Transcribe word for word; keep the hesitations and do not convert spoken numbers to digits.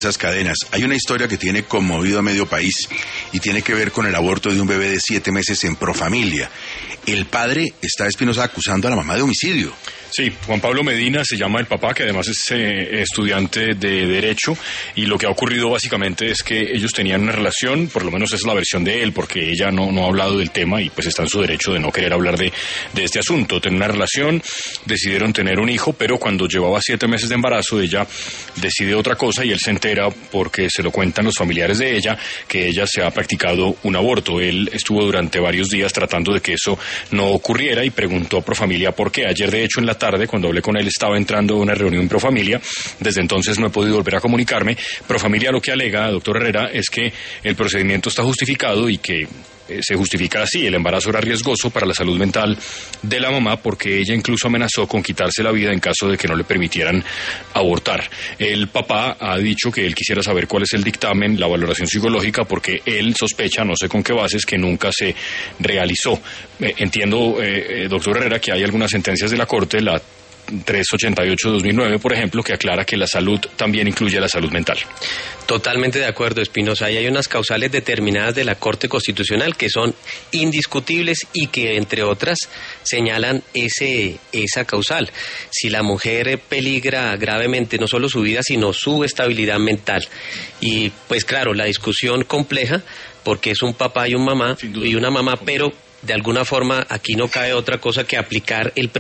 esas cadenas. Hay una historia que tiene conmovido a medio país y tiene que ver con el aborto de un bebé de siete meses en Profamilia. El padre está, Espinosa, acusando a la mamá de homicidio. Sí, Juan Pablo Medina se llama el papá, que además es eh, estudiante de Derecho, y lo que ha ocurrido básicamente es que ellos tenían una relación, por lo menos es la versión de él, porque ella no, no ha hablado del tema y pues está en su derecho de no querer hablar de, de este asunto. Tener una relación, decidieron tener un hijo, pero cuando llevaba siete meses de embarazo ella decide otra cosa y él se entera porque se lo cuentan los familiares de ella, que ella se ha practicado un aborto. Él estuvo durante varios días tratando de que eso no ocurriera y preguntó a Profamilia por qué. Ayer, de hecho, en la tarde, cuando hablé con él, estaba entrando a una reunión en Profamilia. Desde entonces no he podido volver a comunicarme. Profamilia lo que alega, doctor Herrera, es que el procedimiento está justificado y que eh, se justifica así. El embarazo era riesgoso para la salud mental de la mamá porque ella incluso amenazó con quitarse la vida en caso de que no le permitieran abortar. El papá ha dicho que él quisiera saber cuál es el dictamen, la valoración psicológica, porque él sospecha, no sé con qué bases, que nunca se realizó. Eh, entiendo, eh, doctor Herrera, que hay algunas sentencias de la Corte, la trescientos ochenta y ocho de dos mil nueve, por ejemplo, que aclara que la salud también incluye la salud mental. Totalmente de acuerdo, Espinosa. Y hay unas causales determinadas de la Corte Constitucional que son indiscutibles y que, entre otras, señalan ese esa causal. Si la mujer peligra gravemente no solo su vida, sino su estabilidad mental. Y, pues claro, la discusión compleja, porque es un papá y un mamá y una mamá, pero de alguna forma aquí no cabe otra cosa que aplicar el